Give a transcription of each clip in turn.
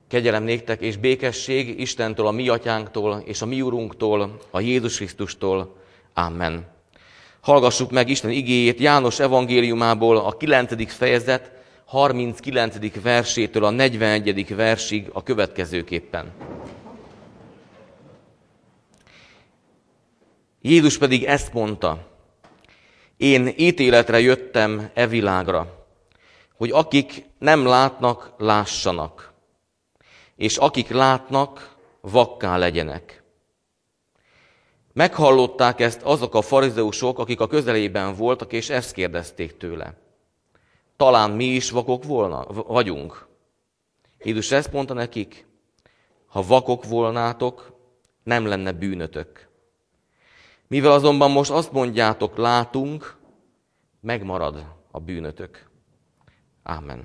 Kegyelem néktek és békesség Istentől, a mi atyánktól és a mi urunktól, a Jézus Krisztustól. Amen. Hallgassuk meg Isten igéjét János evangéliumából, a 9. fejezet 39. versétől a 41. versig a következőképpen. Jézus pedig ezt mondta: én ítéletre jöttem e világra, hogy akik nem látnak, lássanak, és akik látnak, vakká legyenek. Meghallották ezt azok a farizeusok, akik a közelében voltak, és ezt kérdezték tőle: talán mi is vakok vagyunk? Jézus ezt mondta nekik: ha vakok volnátok, nem lenne bűnötök. Mivel azonban most azt mondjátok, látunk, megmarad a bűnötök. Ámen.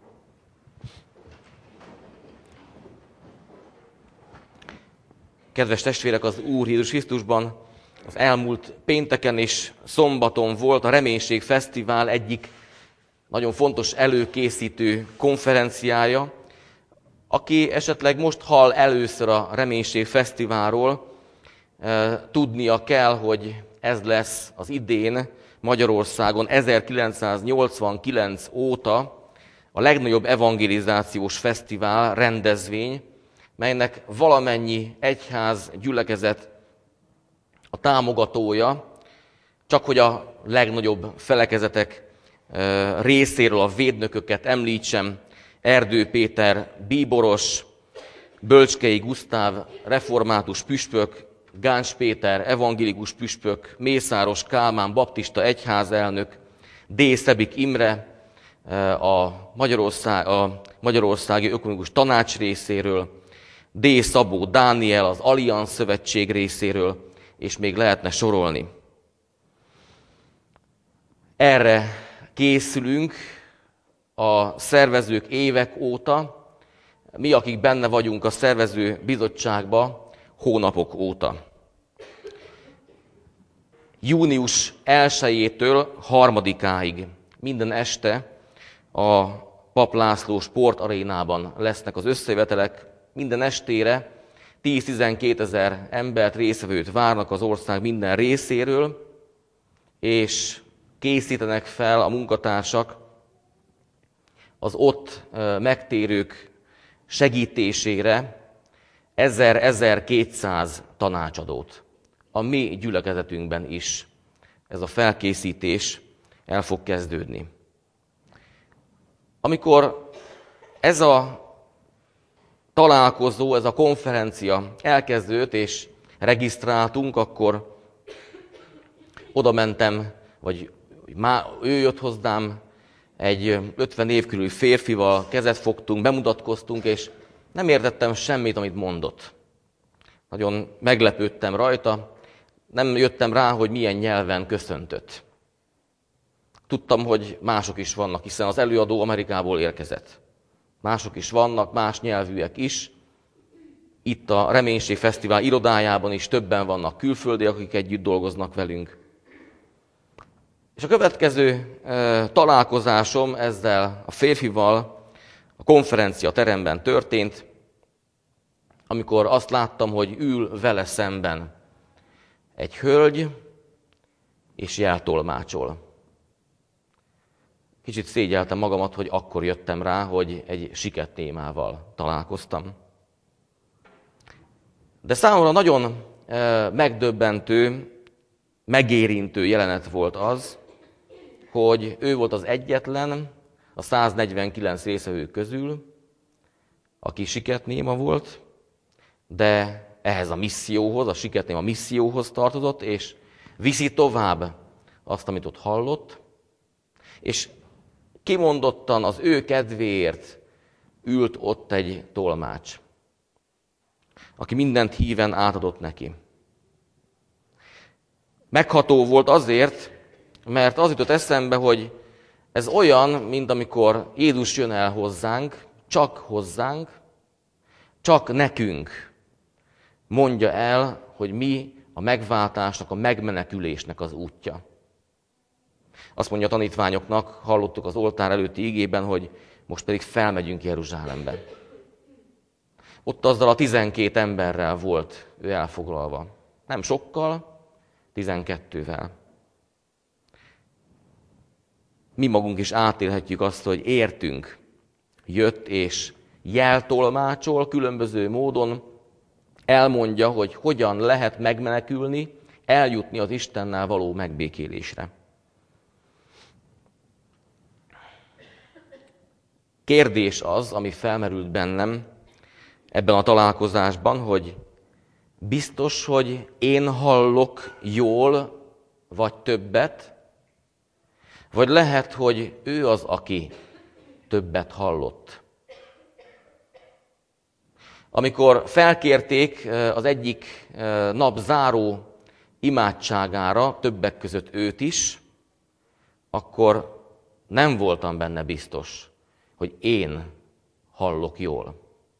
Kedves testvérek, az Úr Jézus Krisztusban az elmúlt pénteken és szombaton volt a Reménység Fesztivál egyik nagyon fontos előkészítő konferenciája. Aki esetleg most hall először a Reménység Fesztiválról, tudnia kell, hogy ez lesz az idén Magyarországon 1989 óta a legnagyobb evangelizációs fesztivál, rendezvény, melynek valamennyi egyház, gyülekezet a támogatója, csak hogy a legnagyobb felekezetek részéről a védnököket említsem: Erdő Péter bíboros, Bölcskei Gusztáv református püspök, Gáncs Péter evangélikus püspök, Mészáros Kálmán baptista egyházelnök, D. Szebik Imre a Magyarországi Ökumenikus Tanács részéről, D. Szabó Dániel az Allianz Szövetség részéről, és még lehetne sorolni. Erre készülünk a szervezők évek óta, mi, akik benne vagyunk a szervező bizottságban, hónapok óta. Június 1-től 3-áig minden este a Pap László sportarénában lesznek az összejövetelek. Minden estére 10-12 ezer embert, résztvevőt várnak az ország minden részéről, és készítenek fel a munkatársak az ott megtérők segítésére 1000-1200 tanácsadót. A mi gyülekezetünkben is ez a felkészítés el fog kezdődni. Amikor ez a találkozó, ez a konferencia elkezdődött, és regisztráltunk, akkor oda mentem, vagy ő jött hozzám, egy 50 év körüli férfival kezet fogtunk, bemutatkoztunk, és nem értettem semmit, amit mondott. Nagyon meglepődtem rajta, nem jöttem rá, hogy milyen nyelven köszöntött. Tudtam, hogy mások is vannak, hiszen az előadó Amerikából érkezett. Mások is vannak, más nyelvűek is. Itt a Reménység Fesztivál irodájában is többen vannak külföldiek, akik együtt dolgoznak velünk. És a következő találkozásom ezzel a férfival a konferencia teremben történt, amikor azt láttam, hogy ül vele szemben egy hölgy, és jeltolmácsol. Kicsit szégyeltem magamat, hogy akkor jöttem rá, hogy egy siket témával találkoztam. De számomra nagyon megdöbbentő, megérintő jelenet volt az, hogy ő volt az egyetlen a 149 résztvevő közül, aki siketnéma volt, de ehhez a misszióhoz, a siketnéma misszióhoz tartozott, és viszi tovább azt, amit ott hallott, és kimondottan az ő kedvéért ült ott egy tolmács, aki mindent híven átadott neki. Megható volt azért, mert az jutott eszembe, hogy ez olyan, mint amikor Jézus jön el hozzánk, csak nekünk mondja el, hogy mi a megváltásnak, a megmenekülésnek az útja. Azt mondja a tanítványoknak, hallottuk az oltár előtti igében, hogy most pedig felmegyünk Jeruzsálembe. Ott azzal a 12 emberrel volt ő elfoglalva. Nem sokkal, 12-vel. Mi magunk is átélhetjük azt, hogy értünk, jött és jeltolmácsol különböző módon, elmondja, hogy hogyan lehet megmenekülni, eljutni az Istennel való megbékélésre. Kérdés az, ami felmerült bennem ebben a találkozásban, hogy biztos, hogy én hallok jól, vagy többet, vagy lehet, hogy ő az, aki többet hallott. Amikor felkérték az egyik nap záró imádságára, többek között őt is, akkor nem voltam benne biztos, hogy én hallok jól.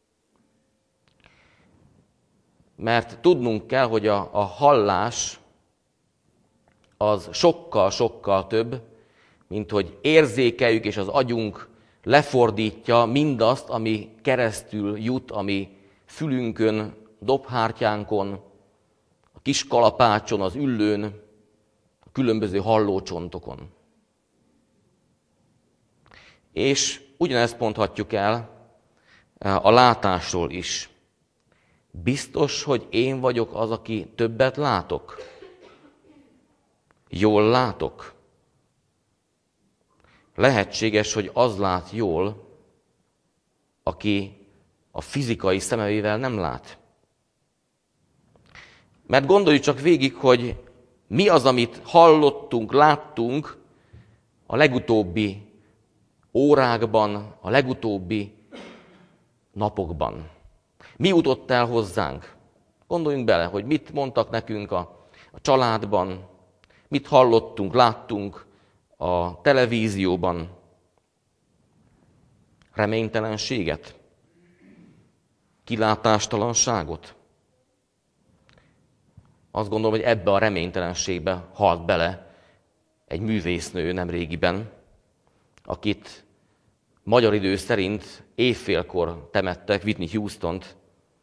Mert tudnunk kell, hogy a hallás az sokkal-sokkal több, mint hogy érzékeljük, és az agyunk lefordítja mindazt, ami keresztül jut, ami fülünkön, dobhártyánkon, a kis kalapácson, az üllőn, a különböző hallócsontokon. És ugyanezt mondhatjuk el a látásról is. Biztos, hogy én vagyok az, aki többet látok? Jól látok? Lehetséges, hogy az lát jól, aki a fizikai szemeivel nem lát. Mert gondoljuk csak végig, hogy mi az, amit hallottunk, láttunk a legutóbbi órákban, a legutóbbi napokban. Mi jutott el hozzánk? Gondoljunk bele, hogy mit mondtak nekünk a családban, mit hallottunk, láttunk a televízióban. Reménytelenséget? Kilátástalanságot? Azt gondolom, hogy ebbe a reménytelenségbe halt bele egy művésznő nemrégiben, akit magyar idő szerint éjfélkor temettek, Whitney Houstont,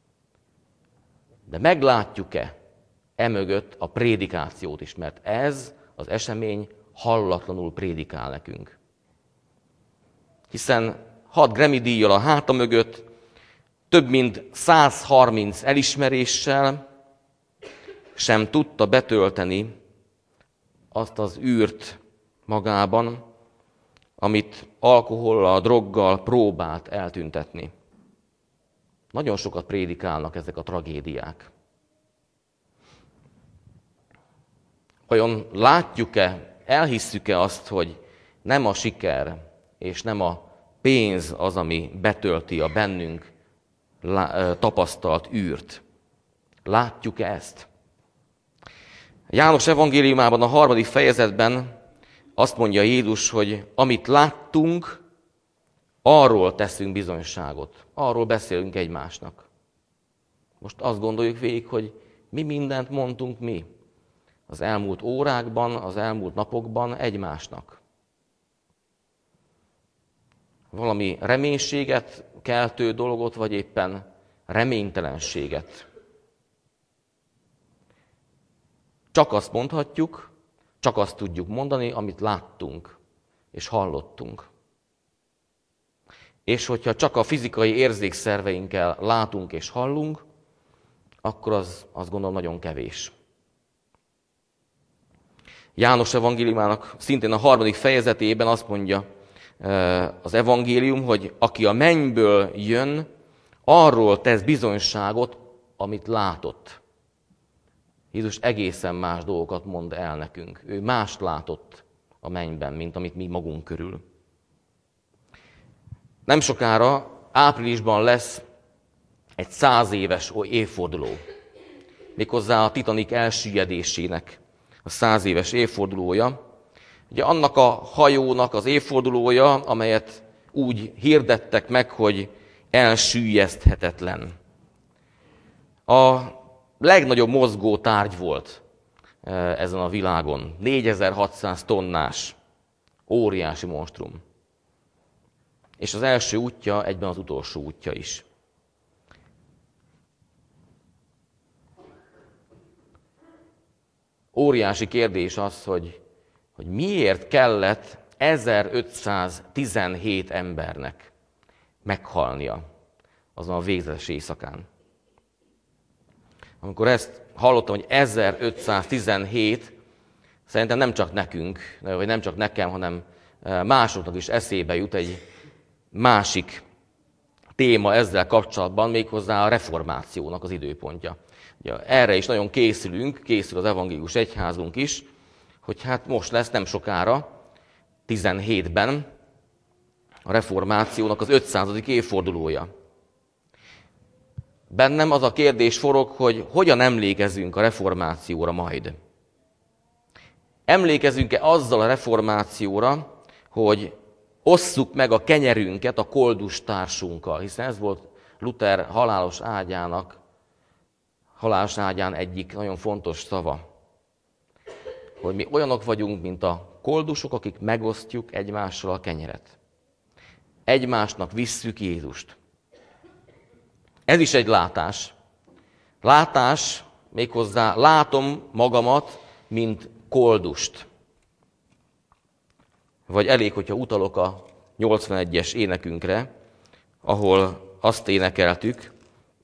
de meglátjuk-e emögött a prédikációt is, mert ez az esemény hallatlanul prédikál nekünk. Hiszen 6 Grammy-díjjal a háta mögött, több mint 130 elismeréssel sem tudta betölteni azt az űrt magában, amit alkohollal, droggal próbált eltüntetni. Nagyon sokat prédikálnak ezek a tragédiák. Vajon látjuk-e, elhisszük-e azt, hogy nem a siker és nem a pénz az, ami betölti a bennünk tapasztalt űrt? Látjuk-e ezt? János evangéliumában a 3. fejezetben azt mondja Jézus, hogy amit láttunk, arról teszünk bizonyságot. Arról beszélünk egymásnak. Most azt gondoljuk végig, hogy mi mindent mondtunk mi az elmúlt órákban, az elmúlt napokban egymásnak. Valami reménységet keltő dolgot, vagy éppen reménytelenséget. Csak azt mondhatjuk, csak azt tudjuk mondani, amit láttunk és hallottunk. És hogyha csak a fizikai érzékszerveinkkel látunk és hallunk, akkor azt gondolom nagyon kevés. János evangéliumának szintén a 3. fejezetében azt mondja az evangélium, hogy aki a mennyből jön, arról tesz bizonyságot, amit látott. Jézus egészen más dolgokat mond el nekünk. Ő mást látott a mennyben, mint amit mi magunk körül. Nem sokára, áprilisban lesz egy 100 éves évforduló. Méghozzá a Titanic elsüllyedésének a 100 éves évfordulója. Ugye annak a hajónak az évfordulója, amelyet úgy hirdettek meg, hogy elsüllyeszthetetlen. A legnagyobb mozgó tárgy volt ezen a világon. 4600 tonnás, óriási monstrum. És az első útja egyben az utolsó útja is. óriási kérdés az, hogy miért kellett 1517 embernek meghalnia azon a végzetes éjszakán. Amikor ezt hallottam, hogy 1517, szerintem nem csak nekünk, vagy nem csak nekem, hanem másoknak is eszébe jut egy másik téma ezzel kapcsolatban, méghozzá a reformációnak az időpontja. Ugye, erre is nagyon készül az evangélikus egyházunk is, hogy hát most lesz nem sokára, 17-ben a reformációnak az 500. évfordulója. Bennem az a kérdés forog, hogy hogyan emlékezünk a reformációra majd. Emlékezünk-e azzal a reformációra, hogy osszuk meg a kenyerünket a koldus társunkkal, hiszen ez volt Luther halálos ágyán egyik nagyon fontos szava, hogy mi olyanok vagyunk, mint a koldusok, akik megosztjuk egymással a kenyeret. Egymásnak visszük Jézust. Ez is egy látás. Látás, méghozzá látom magamat, mint koldust. Vagy elég, hogyha utalok a 81-es énekünkre, ahol azt énekeltük,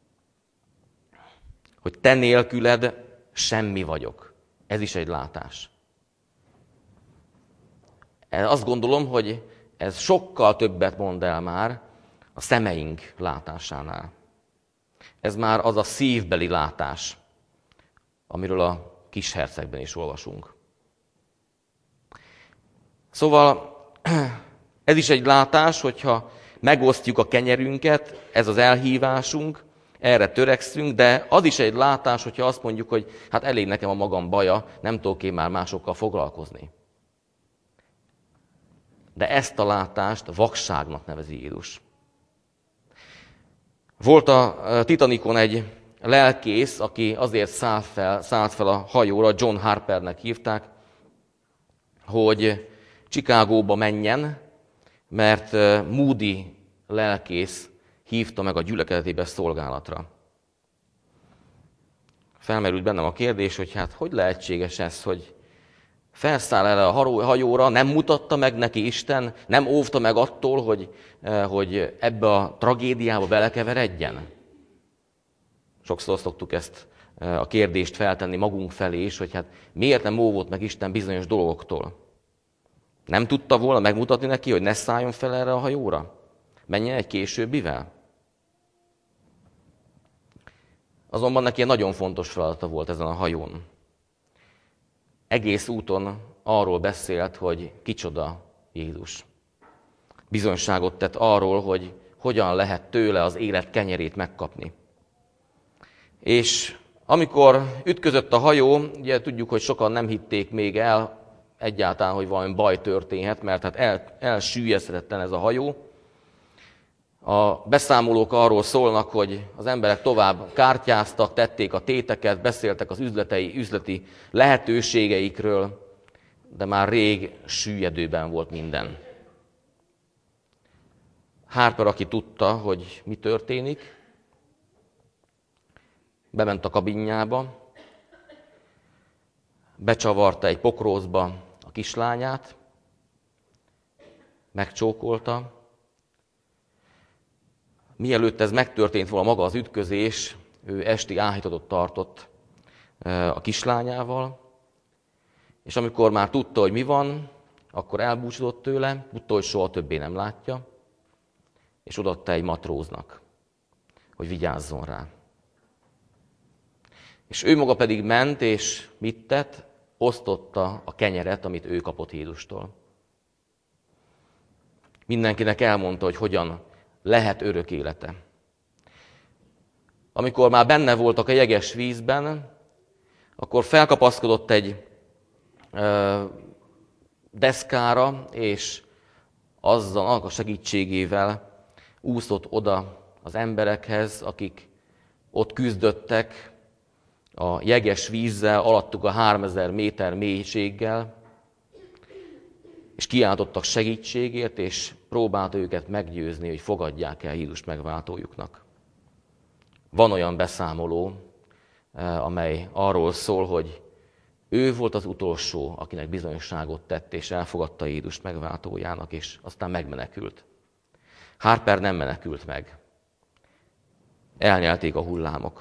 hogy te nélküled semmi vagyok. Ez is egy látás. Azt gondolom, hogy ez sokkal többet mond el már a szemeink látásánál. Ez már az a szívbeli látás, amiről a Kishercegben is olvasunk. Szóval ez is egy látás, hogyha megosztjuk a kenyerünket, ez az elhívásunk, erre törekszünk, de az is egy látás, hogyha azt mondjuk, hogy hát elég nekem a magam baja, nem tudok én már másokkal foglalkozni. De ezt a látást vakságnak nevezi Jézus. Volt a Titanicon egy lelkész, aki azért szállt fel a hajóra, John Harpernek hívták, hogy Chicagóba menjen, mert Moody lelkész hívta meg a gyülekezetébe szolgálatra. Felmerült bennem a kérdés, hogy hát hogy lehetséges ez, hogy felszáll el a hajóra, nem mutatta meg neki Isten, nem óvta meg attól, hogy ebbe a tragédiába belekeveredjen? Sokszor szoktuk ezt a kérdést feltenni magunk felé is, hogy hát miért nem óvott meg Isten bizonyos dolgoktól? Nem tudta volna megmutatni neki, hogy ne szálljon fel erre a hajóra? Menjen egy későbbivel? Azonban neki egy nagyon fontos feladata volt ezen a hajón. Egész úton arról beszélt, hogy kicsoda Jézus. Bizonyságot tett arról, hogy hogyan lehet tőle az élet kenyerét megkapni. És amikor ütközött a hajó, ugye tudjuk, hogy sokan nem hitték még el egyáltalán, hogy valami baj történhet, mert hát elsüllyesztetlen ez a hajó. A beszámolók arról szólnak, hogy az emberek tovább kártyáztak, tették a téteket, beszéltek az üzleti lehetőségeikről, de már rég süllyedőben volt minden. Harper, aki tudta, hogy mi történik, bement a kabinjába, becsavarta egy pokrózba a kislányát, megcsókolta. Mielőtt ez megtörtént volna maga az ütközés, ő esti áhítatot tartott a kislányával, és amikor már tudta, hogy mi van, akkor elbúcsúzott tőle, tudta, hogy soha többé nem látja, és odaadta egy matróznak, hogy vigyázzon rá. És ő maga pedig ment, és mit tett? Osztotta a kenyeret, amit ő kapott Jézustól. Mindenkinek elmondta, hogy hogyan lehet örök élete. Amikor már benne voltak a jeges vízben, akkor felkapaszkodott egy deszkára, és azzal a segítségével úszott oda az emberekhez, akik ott küzdöttek a jeges vízzel, alattuk a 3000 méter mélységgel, és kiáltottak segítségért, és próbálta őket meggyőzni, hogy fogadják el Jézust megváltójuknak. Van olyan beszámoló, amely arról szól, hogy Ő volt az utolsó, akinek bizonyosságot tett, és elfogadta Jézust megváltójának, és aztán megmenekült. Harper nem menekült meg. Elnyelték a hullámok.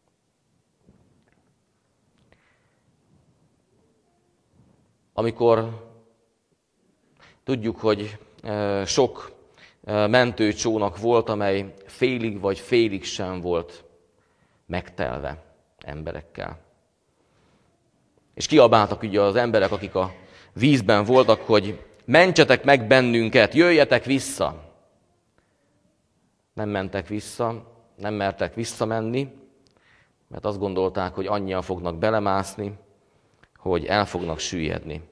Amikor tudjuk, hogy sok mentőcsónak volt, amely félig vagy félig sem volt megtelve emberekkel. És kiabáltak ugye az emberek, akik a vízben voltak, hogy mentsetek meg bennünket, jöjjetek vissza. Nem mentek vissza, nem mertek visszamenni, mert azt gondolták, hogy annyian fognak belemászni, hogy el fognak süllyedni.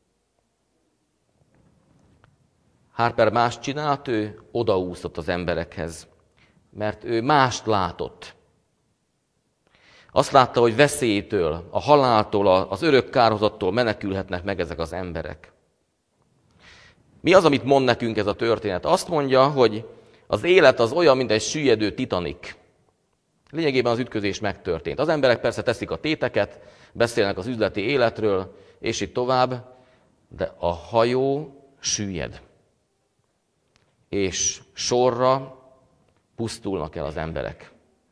Harper más csinált, ő odaúszott az emberekhez, mert ő mást látott. Azt látta, hogy veszélytől, a haláltól, az örök kárhozattól menekülhetnek meg ezek az emberek. Mi az, amit mond nekünk ez a történet? Azt mondja, hogy az élet az olyan, mint egy süllyedő Titanic. Lényegében az ütközés megtörtént. Az emberek persze teszik a téteket, beszélnek az üzleti életről, és így tovább, de a hajó süllyed. És sorra pusztulnak el az emberek.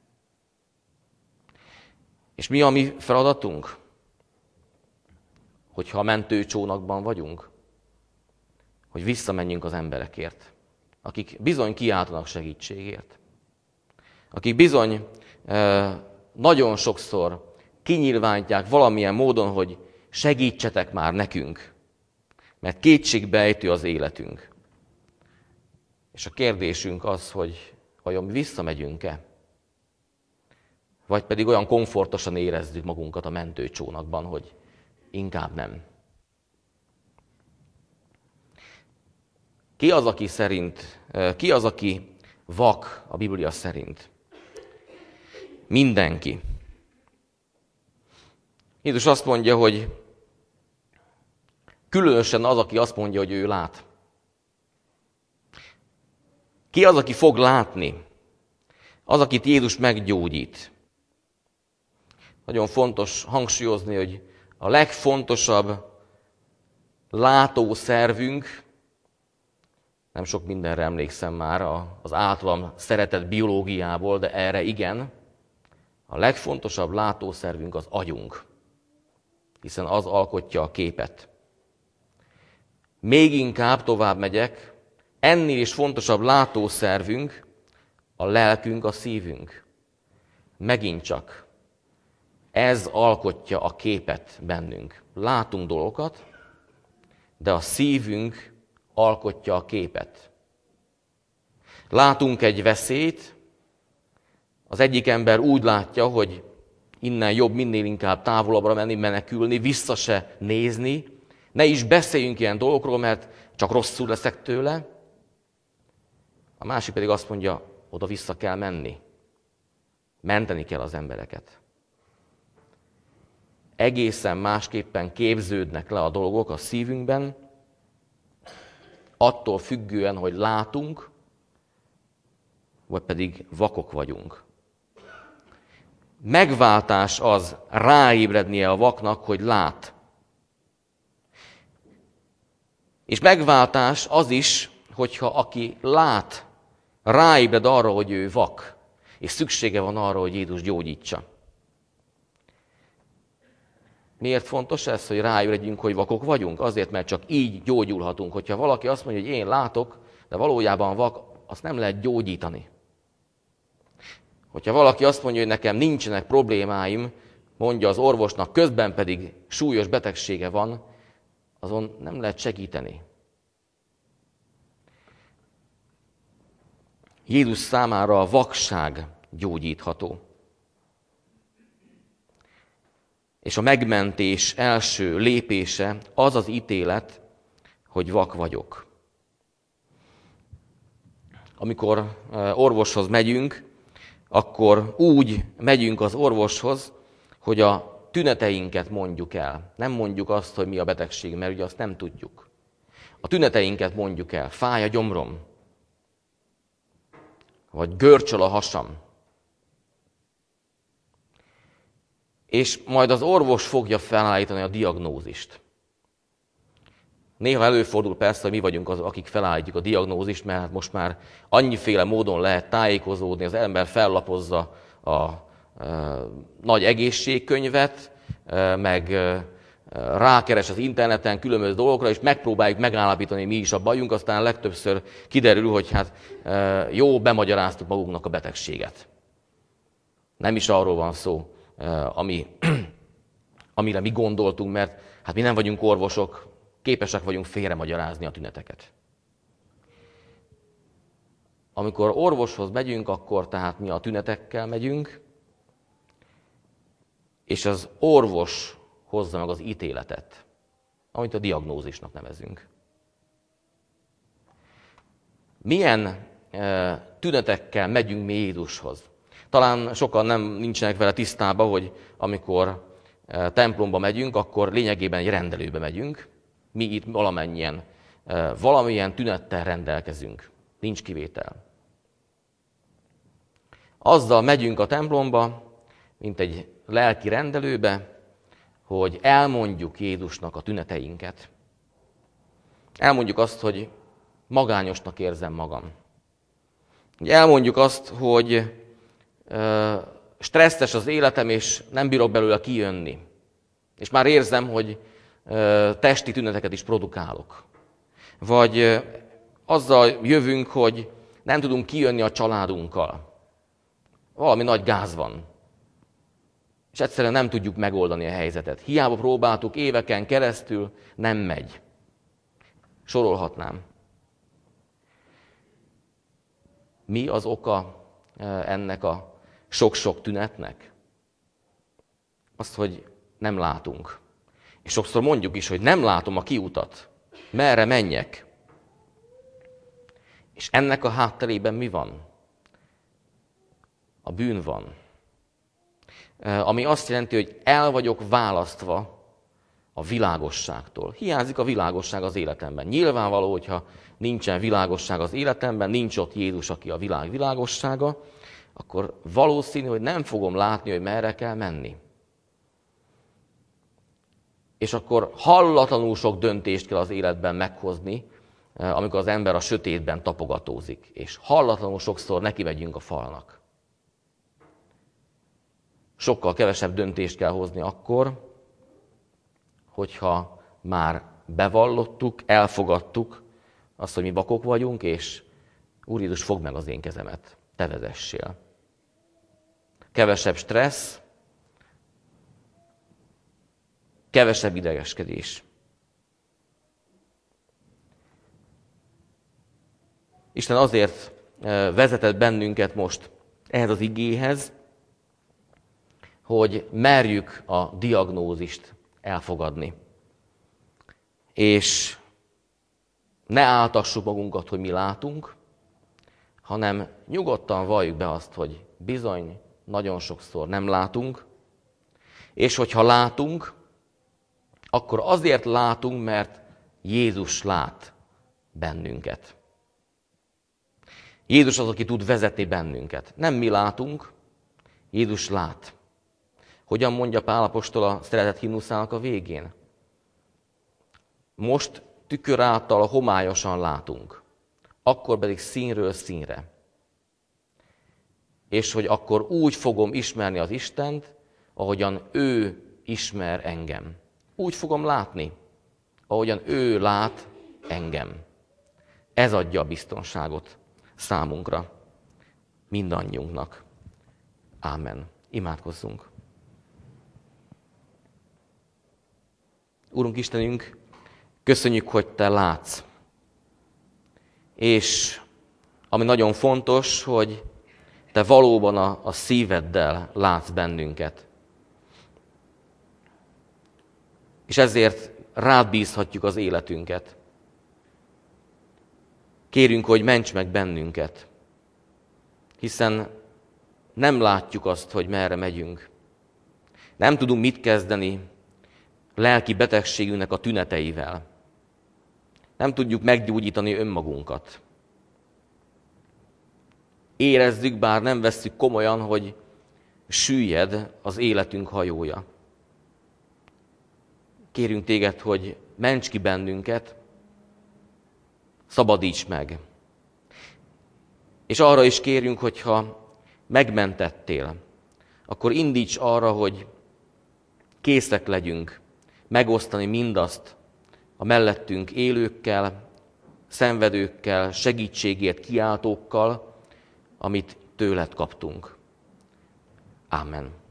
És mi a mi feladatunk? Hogyha a mentőcsónakban vagyunk, hogy visszamenjünk az emberekért, akik bizony kiáltanak segítségért, akik bizony nagyon sokszor kinyilvánítják valamilyen módon, hogy segítsetek már nekünk, mert kétségbejtő az életünk. És a kérdésünk az, hogy vajon mi visszamegyünk-e? Vagy pedig olyan komfortosan érezzük magunkat a mentőcsónakban, hogy inkább nem. Ki az, aki vak a Biblia szerint? Mindenki. Jézus azt mondja, hogy különösen az, aki azt mondja, hogy ő lát. Ki az, aki fog látni? Az, akit Jézus meggyógyít. Nagyon fontos hangsúlyozni, hogy a legfontosabb látószervünk, nem sok mindenre emlékszem már az általam szeretett biológiából, de erre igen, a legfontosabb látószervünk az agyunk, hiszen az alkotja a képet. Még inkább tovább megyek, ennél is fontosabb látószervünk a lelkünk, a szívünk. Megint csak ez alkotja a képet bennünk. Látunk dolgokat, de a szívünk alkotja a képet. Látunk egy veszélyt, az egyik ember úgy látja, hogy innen jobb minél inkább távolabbra menni, menekülni, vissza se nézni, ne is beszéljünk ilyen dolgokról, mert csak rosszul leszek tőle. A másik pedig azt mondja, oda-vissza kell menni. Menteni kell az embereket. Egészen másképpen képződnek le a dolgok a szívünkben, attól függően, hogy látunk, vagy pedig vakok vagyunk. Megváltás az ráébrednie a vaknak, hogy lát. És megváltás az is, hogyha aki lát, ráébred arra, hogy ő vak, és szüksége van arra, hogy Jézus gyógyítsa. Miért fontos ez, hogy ráébredjünk, hogy vakok vagyunk? Azért, mert csak így gyógyulhatunk. Hogyha valaki azt mondja, hogy én látok, de valójában vak, azt nem lehet gyógyítani. Hogyha valaki azt mondja, hogy nekem nincsenek problémáim, mondja az orvosnak, közben pedig súlyos betegsége van, azon nem lehet segíteni. Jézus számára a vakság gyógyítható. És a megmentés első lépése az az ítélet, hogy vak vagyok. Amikor orvoshoz megyünk, akkor úgy megyünk az orvoshoz, hogy a tüneteinket mondjuk el. Nem mondjuk azt, hogy mi a betegség, mert ugye azt nem tudjuk. A tüneteinket mondjuk el. Fáj a gyomrom, vagy görcsöl a hasam. és majd az orvos fogja felállítani a diagnózist. Néha előfordul persze, hogy mi vagyunk azok, akik felállítjuk a diagnózist, mert most már annyiféle módon lehet tájékozódni, az ember fellapozza a nagy egészségkönyvet, meg rákeres az interneten különböző dolgokra, és megpróbáljuk megállapítani, mi is a bajunk, aztán legtöbbször kiderül, hogy hát jó, bemagyaráztuk magunknak a betegséget. Nem is arról van szó, amire mi gondoltunk, mert hát mi nem vagyunk orvosok, képesek vagyunk félremagyarázni a tüneteket. Amikor orvoshoz megyünk, akkor tehát mi a tünetekkel megyünk, és az orvos hozza meg az ítéletet, amit a diagnózisnak nevezünk. Milyen tünetekkel megyünk mi Jézushoz? Talán sokan nincsenek vele tisztában, hogy amikor templomba megyünk, akkor lényegében egy rendelőbe megyünk. Mi itt valamennyien valamilyen tünettel rendelkezünk. Nincs kivétel. Azzal megyünk a templomba, mint egy lelki rendelőbe, hogy elmondjuk Jézusnak a tüneteinket. Elmondjuk azt, hogy magányosnak érzem magam. Elmondjuk azt, hogy stresszes az életem, és nem bírok belőle kijönni. És már érzem, hogy testi tüneteket is produkálok. Vagy azzal jövünk, hogy nem tudunk kijönni a családunkkal. Valami nagy gáz van. És egyszerűen nem tudjuk megoldani a helyzetet. Hiába próbáltuk éveken keresztül, nem megy. Sorolhatnám. Mi az oka ennek a sok-sok tünetnek? Azt, hogy nem látunk. És sokszor mondjuk is, hogy nem látom a kiutat. Merre menjek? És ennek a hátterében mi van? A bűn van. Ami azt jelenti, hogy el vagyok választva a világosságtól. Hiányzik a világosság az életemben. Nyilvánvaló, hogyha nincsen világosság az életemben, nincs ott Jézus, aki a világ világossága, akkor valószínű, hogy nem fogom látni, hogy merre kell menni. És akkor hallatlanul sok döntést kell az életben meghozni, amikor az ember a sötétben tapogatózik. És hallatlanul sokszor neki megyünk a falnak. Sokkal kevesebb döntést kell hozni akkor, hogyha már bevallottuk, elfogadtuk azt, hogy mi vakok vagyunk, és Úr Jézus, fogd meg az én kezemet, te vezessél. Kevesebb stressz, kevesebb idegeskedés. Isten azért vezetett bennünket most ehhez az igéhez, hogy merjük a diagnózist elfogadni. És ne áltassuk magunkat, hogy mi látunk, hanem nyugodtan valljuk be azt, hogy bizony, nagyon sokszor nem látunk, és hogyha látunk, akkor azért látunk, mert Jézus lát bennünket. Jézus az, aki tud vezetni bennünket. Nem mi látunk, Jézus lát. Hogyan mondja Pál apostol a szeretett himnuszának a végén? Most tükör által homályosan látunk, akkor pedig színről színre. És hogy akkor úgy fogom ismerni az Istent, ahogyan ő ismer engem. Úgy fogom látni, ahogyan ő lát engem. Ez adja a biztonságot számunkra, mindannyiunknak. Ámen. Imádkozzunk. Úrunk Istenünk, köszönjük, hogy Te látsz. És ami nagyon fontos, hogy Te valóban a szíveddel látsz bennünket. És ezért rád bízhatjuk az életünket. Kérünk, hogy ments meg bennünket, hiszen nem látjuk azt, hogy merre megyünk. Nem tudunk mit kezdeni lelki betegségünknek a tüneteivel. Nem tudjuk meggyógyítani önmagunkat. Érezzük, bár nem vesszük komolyan, hogy süllyed az életünk hajója. Kérünk téged, hogy ments ki bennünket, szabadíts meg. És arra is kérünk, hogyha megmentettél, akkor indíts arra, hogy készek legyünk megosztani mindazt a mellettünk élőkkel, szenvedőkkel, segítségért kiáltókkal, amit tőled kaptunk. Ámen.